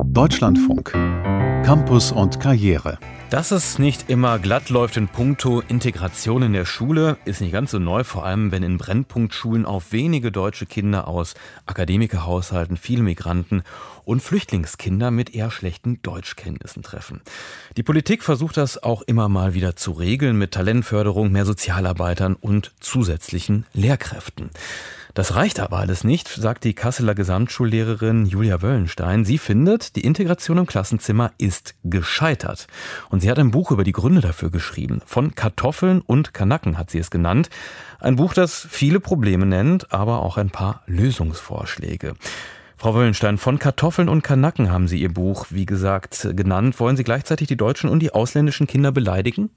Deutschlandfunk. Campus und Karriere. Dass es nicht immer glatt läuft in puncto Integration in der Schule, ist nicht ganz so neu, vor allem wenn in Brennpunktschulen auf wenige deutsche Kinder aus Akademikerhaushalten, viele Migranten und Flüchtlingskinder mit eher schlechten Deutschkenntnissen treffen. Die Politik versucht das auch immer mal wieder zu regeln mit Talentförderung, mehr Sozialarbeitern und zusätzlichen Lehrkräften. Das reicht aber alles nicht, sagt die Kasseler Gesamtschullehrerin Julia Wöllenstein. Sie findet, die Integration im Klassenzimmer ist gescheitert. Und sie hat ein Buch über die Gründe dafür geschrieben. Von Kartoffeln und Kanaken hat sie es genannt. Ein Buch, das viele Probleme nennt, aber auch ein paar Lösungsvorschläge. Frau Wöllenstein, von Kartoffeln und Kanaken haben Sie Ihr Buch, wie gesagt, genannt. Wollen Sie gleichzeitig die deutschen und die ausländischen Kinder beleidigen?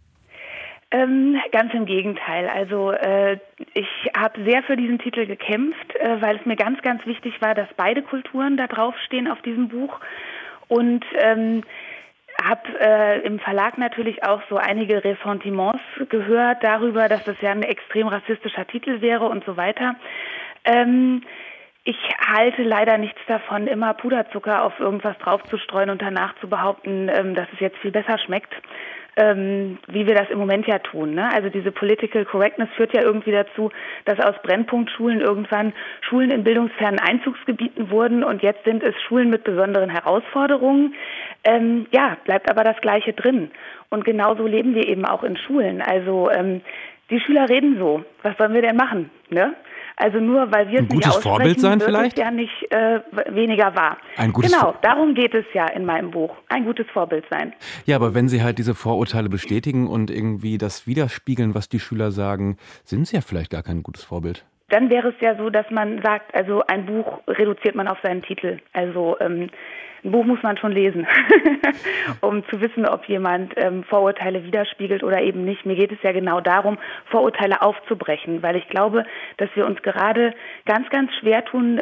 Ganz im Gegenteil. Also ich habe sehr für diesen Titel gekämpft, weil es mir ganz, ganz wichtig war, dass beide Kulturen da draufstehen auf diesem Buch. Und habe im Verlag natürlich auch so einige Ressentiments gehört darüber, dass das ja ein extrem rassistischer Titel wäre und so weiter. Ich halte leider nichts davon, immer Puderzucker auf irgendwas draufzustreuen und danach zu behaupten, dass es jetzt viel besser schmeckt. Wie wir das im Moment ja tun. Ne? Also diese Political Correctness führt ja irgendwie dazu, dass aus Brennpunktschulen irgendwann Schulen in bildungsfernen Einzugsgebieten wurden und jetzt sind es Schulen mit besonderen Herausforderungen. Bleibt aber das Gleiche drin. Und genauso leben wir eben auch in Schulen. Also die Schüler reden so. Was sollen wir denn machen? Ne? Also nur weil wir es nicht aussprechen, Vorbild sein wird vielleicht? es ja nicht weniger wahr. Genau, darum geht es ja in meinem Buch. Ein gutes Vorbild sein. Ja, aber wenn Sie halt diese Vorurteile bestätigen und irgendwie das widerspiegeln, was die Schüler sagen, sind Sie ja vielleicht gar kein gutes Vorbild. Dann wäre es ja so, dass man sagt, also ein Buch reduziert man auf seinen Titel. Also ein Buch muss man schon lesen, um zu wissen, ob jemand Vorurteile widerspiegelt oder eben nicht. Mir geht es ja genau darum, Vorurteile aufzubrechen, weil ich glaube, dass wir uns gerade ganz, ganz schwer tun,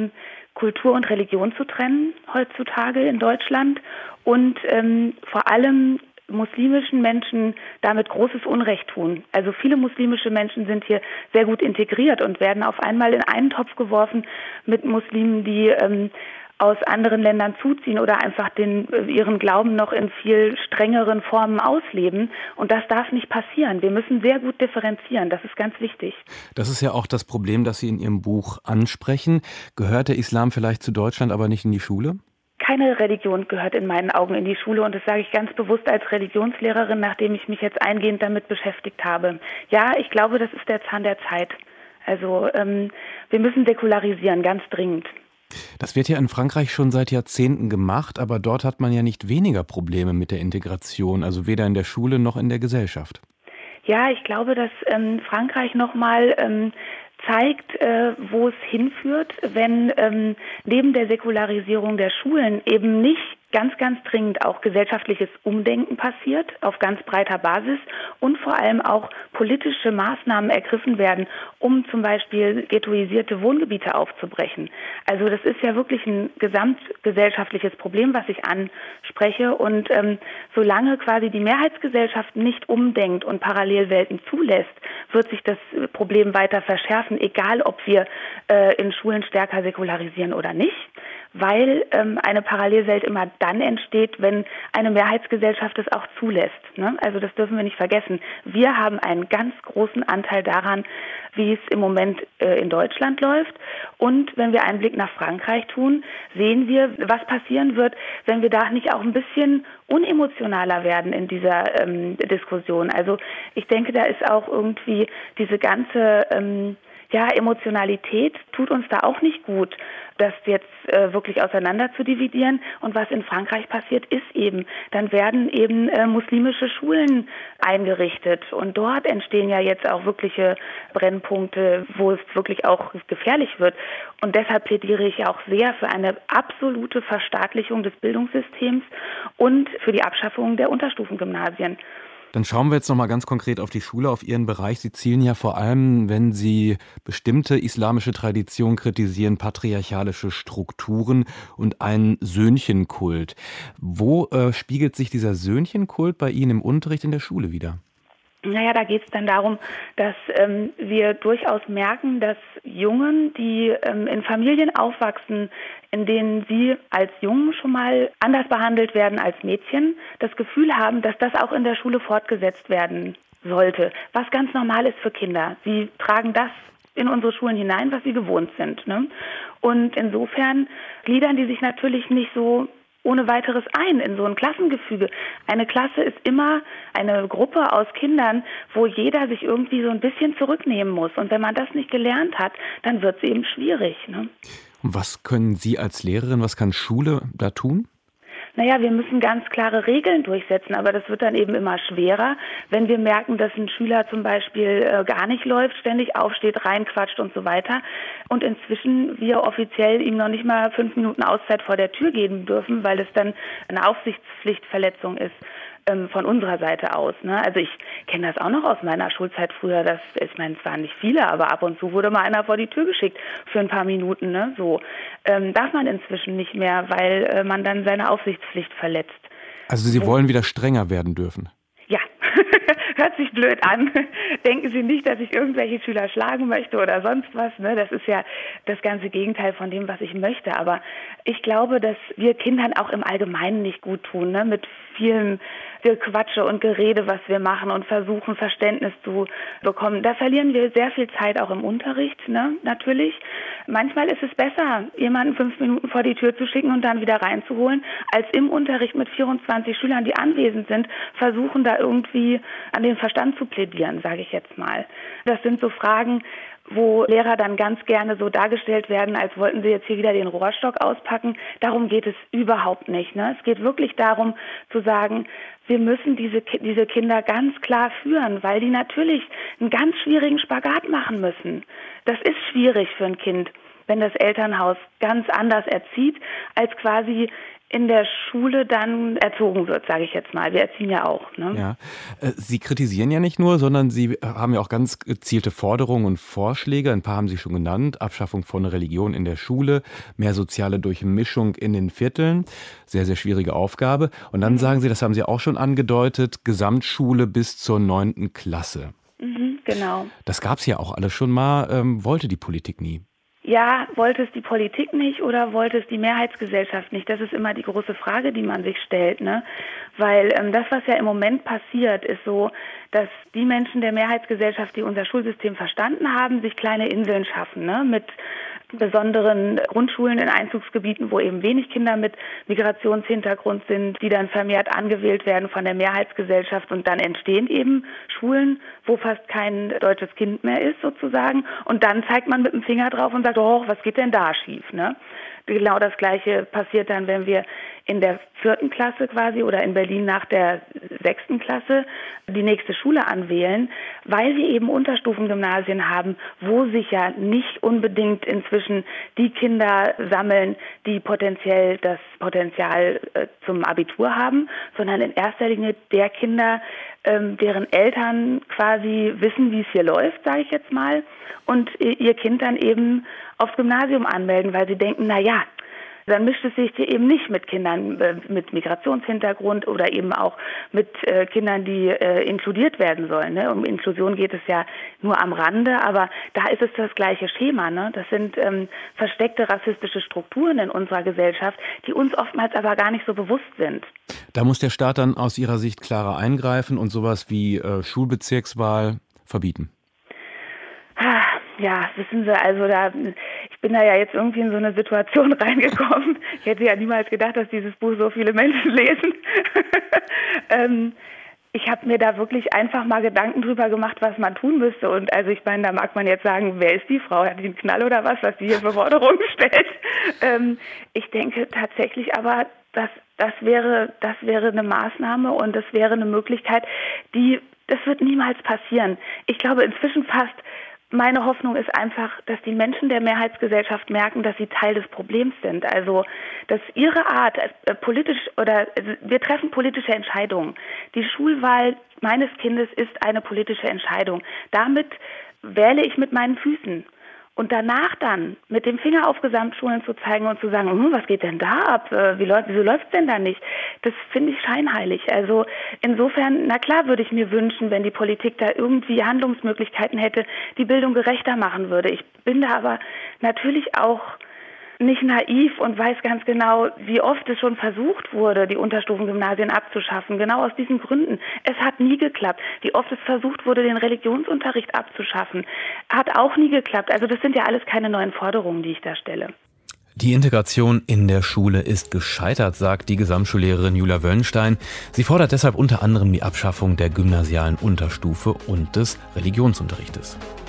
Kultur und Religion zu trennen heutzutage in Deutschland und vor allem muslimischen Menschen damit großes Unrecht tun. Also viele muslimische Menschen sind hier sehr gut integriert und werden auf einmal in einen Topf geworfen mit Muslimen, die aus anderen Ländern zuziehen oder einfach ihren Glauben noch in viel strengeren Formen ausleben. Und das darf nicht passieren. Wir müssen sehr gut differenzieren. Das ist ganz wichtig. Das ist ja auch das Problem, das Sie in Ihrem Buch ansprechen. Gehört der Islam vielleicht zu Deutschland, aber nicht in die Schule? Keine Religion gehört in meinen Augen in die Schule und das sage ich ganz bewusst als Religionslehrerin, nachdem ich mich jetzt eingehend damit beschäftigt habe. Ja, ich glaube, das ist der Zahn der Zeit. Also wir müssen säkularisieren, ganz dringend. Das wird ja in Frankreich schon seit Jahrzehnten gemacht, aber dort hat man ja nicht weniger Probleme mit der Integration, also weder in der Schule noch in der Gesellschaft. Ja, ich glaube, dass Frankreich nochmal zeigt, wo es hinführt, wenn neben der Säkularisierung der Schulen eben nicht ganz, ganz dringend auch gesellschaftliches Umdenken passiert auf ganz breiter Basis und vor allem auch politische Maßnahmen ergriffen werden, um zum Beispiel ghettoisierte Wohngebiete aufzubrechen. Also das ist ja wirklich ein gesamtgesellschaftliches Problem, was ich anspreche und solange quasi die Mehrheitsgesellschaft nicht umdenkt und Parallelwelten zulässt, wird sich das Problem weiter verschärfen, egal ob wir in Schulen stärker säkularisieren oder nicht, weil eine Parallelwelt immer dann entsteht, wenn eine Mehrheitsgesellschaft es auch zulässt. Ne? Also das dürfen wir nicht vergessen. Wir haben einen ganz großen Anteil daran, wie es im Moment in Deutschland läuft. Und wenn wir einen Blick nach Frankreich tun, sehen wir, was passieren wird, wenn wir da nicht auch ein bisschen unemotionaler werden in dieser Diskussion. Also ich denke, da ist auch irgendwie diese ganze Emotionalität tut uns da auch nicht gut, das jetzt wirklich auseinander zu dividieren. Und was in Frankreich passiert, ist eben, dann werden eben muslimische Schulen eingerichtet. Und dort entstehen ja jetzt auch wirkliche Brennpunkte, wo es wirklich auch gefährlich wird. Und deshalb plädiere ich auch sehr für eine absolute Verstaatlichung des Bildungssystems und für die Abschaffung der Unterstufengymnasien. Dann schauen wir jetzt noch mal ganz konkret auf die Schule, auf Ihren Bereich. Sie zielen ja vor allem, wenn Sie bestimmte islamische Traditionen kritisieren, patriarchalische Strukturen und einen Söhnchenkult. Wo spiegelt sich dieser Söhnchenkult bei Ihnen im Unterricht in der Schule wider? Naja, da geht es dann darum, dass wir durchaus merken, dass Jungen, die in Familien aufwachsen, in denen sie als Jungen schon mal anders behandelt werden als Mädchen, das Gefühl haben, dass das auch in der Schule fortgesetzt werden sollte, was ganz normal ist für Kinder. Sie tragen das in unsere Schulen hinein, was sie gewohnt sind, ne? Und insofern gliedern die sich natürlich nicht so ohne weiteres ein in so ein Klassengefüge. Eine Klasse ist immer eine Gruppe aus Kindern, wo jeder sich irgendwie so ein bisschen zurücknehmen muss. Und wenn man das nicht gelernt hat, dann wird es eben schwierig, ne? Und was können Sie als Lehrerin, was kann Schule da tun? Naja, wir müssen ganz klare Regeln durchsetzen, aber das wird dann eben immer schwerer, wenn wir merken, dass ein Schüler zum Beispiel gar nicht läuft, ständig aufsteht, reinquatscht und so weiter. Und inzwischen wir offiziell ihm noch nicht mal 5 Minuten Auszeit vor der Tür geben dürfen, weil es dann eine Aufsichtspflichtverletzung ist von unserer Seite aus, ne? Also ich kenne das auch noch aus meiner Schulzeit früher, ich meine, es waren nicht viele, aber ab und zu wurde mal einer vor die Tür geschickt für ein paar Minuten, ne? So darf man inzwischen nicht mehr, weil man dann seine Aufsichtspflicht verletzt. Also Sie wollen wieder strenger werden dürfen? Ja, hört sich blöd an. Denken Sie nicht, dass ich irgendwelche Schüler schlagen möchte oder sonst was, ne? Das ist ja das ganze Gegenteil von dem, was ich möchte. Aber ich glaube, dass wir Kindern auch im Allgemeinen nicht gut tun, ne? Mit vielem Gequatsche und Gerede, was wir machen und versuchen, Verständnis zu bekommen. Da verlieren wir sehr viel Zeit auch im Unterricht, ne? Natürlich. Manchmal ist es besser, jemanden 5 Minuten vor die Tür zu schicken und dann wieder reinzuholen, als im Unterricht mit 24 Schülern, die anwesend sind, versuchen da irgendwie an den Verstand zu plädieren, sage ich jetzt mal. Das sind so Fragen, wo Lehrer dann ganz gerne so dargestellt werden, als wollten sie jetzt hier wieder den Rohrstock auspacken. Darum geht es überhaupt nicht, ne? Es geht wirklich darum zu sagen, wir müssen diese Kinder ganz klar führen, weil die natürlich einen ganz schwierigen Spagat machen müssen. Das ist schwierig für ein Kind, wenn das Elternhaus ganz anders erzieht, als quasi in der Schule dann erzogen wird, sage ich jetzt mal. Wir erziehen ja auch, ne? Ja. Sie kritisieren ja nicht nur, sondern Sie haben ja auch ganz gezielte Forderungen und Vorschläge. Ein paar haben Sie schon genannt. Abschaffung von Religion in der Schule, mehr soziale Durchmischung in den Vierteln. Sehr, sehr schwierige Aufgabe. Und dann sagen Sie, das haben Sie auch schon angedeutet, Gesamtschule bis zur 9. Klasse. Genau. Das gab es ja auch alles schon mal, wollte die Politik nie. Ja, wollte es die Politik nicht oder wollte es die Mehrheitsgesellschaft nicht? Das ist immer die große Frage, die man sich stellt, ne? Weil das, was ja im Moment passiert, ist so, dass die Menschen der Mehrheitsgesellschaft, die unser Schulsystem verstanden haben, sich kleine Inseln schaffen, ne? Mit besonderen Grundschulen in Einzugsgebieten, wo eben wenig Kinder mit Migrationshintergrund sind, die dann vermehrt angewählt werden von der Mehrheitsgesellschaft, und dann entstehen eben Schulen, wo fast kein deutsches Kind mehr ist sozusagen, und dann zeigt man mit dem Finger drauf und sagt, oh, was geht denn da schief, ne? Genau das Gleiche passiert dann, wenn wir in der 4. Klasse quasi oder in Berlin nach der 6. Klasse die nächste Schule anwählen, weil wir eben Unterstufengymnasien haben, wo sich ja nicht unbedingt inzwischen die Kinder sammeln, die potenziell das Potenzial zum Abitur haben, sondern in erster Linie der Kinder, deren Eltern quasi wissen, wie es hier läuft, sage ich jetzt mal, und ihr Kind dann eben aufs Gymnasium anmelden, weil sie denken, na ja, dann mischt es sich eben nicht mit Kindern mit Migrationshintergrund oder eben auch mit Kindern, die inkludiert werden sollen, ne? Um Inklusion geht es ja nur am Rande, aber da ist es das gleiche Schema, ne? Das sind versteckte rassistische Strukturen in unserer Gesellschaft, die uns oftmals aber gar nicht so bewusst sind. Da muss der Staat dann aus Ihrer Sicht klarer eingreifen und sowas wie Schulbezirkswahl verbieten. Ja, wissen Sie, also ich bin da ja jetzt irgendwie in so eine Situation reingekommen. Ich hätte ja niemals gedacht, dass dieses Buch so viele Menschen lesen. Ich habe mir da wirklich einfach mal Gedanken drüber gemacht, was man tun müsste. Und also ich meine, da mag man jetzt sagen, wer ist die Frau? Hat die einen Knall oder was die hier für Forderungen stellt? Ich denke tatsächlich aber, das wäre eine Maßnahme und das wäre eine Möglichkeit, das wird niemals passieren. Ich glaube inzwischen fast, meine Hoffnung ist einfach, dass die Menschen der Mehrheitsgesellschaft merken, dass sie Teil des Problems sind. Also, dass ihre Art wir treffen politische Entscheidungen. Die Schulwahl meines Kindes ist eine politische Entscheidung. Damit wähle ich mit meinen Füßen. Und danach dann mit dem Finger auf Gesamtschulen zu zeigen und zu sagen, was geht denn da ab? Wieso läuft's denn da nicht? Das finde ich scheinheilig. Also insofern, na klar würde ich mir wünschen, wenn die Politik da irgendwie Handlungsmöglichkeiten hätte, die Bildung gerechter machen würde. Ich bin da aber natürlich auch nicht naiv und weiß ganz genau, wie oft es schon versucht wurde, die Unterstufengymnasien abzuschaffen. Genau aus diesen Gründen. Es hat nie geklappt. Wie oft es versucht wurde, den Religionsunterricht abzuschaffen, hat auch nie geklappt. Also das sind ja alles keine neuen Forderungen, die ich da stelle. Die Integration in der Schule ist gescheitert, sagt die Gesamtschullehrerin Julia Wöllenstein. Sie fordert deshalb unter anderem die Abschaffung der gymnasialen Unterstufe und des Religionsunterrichtes.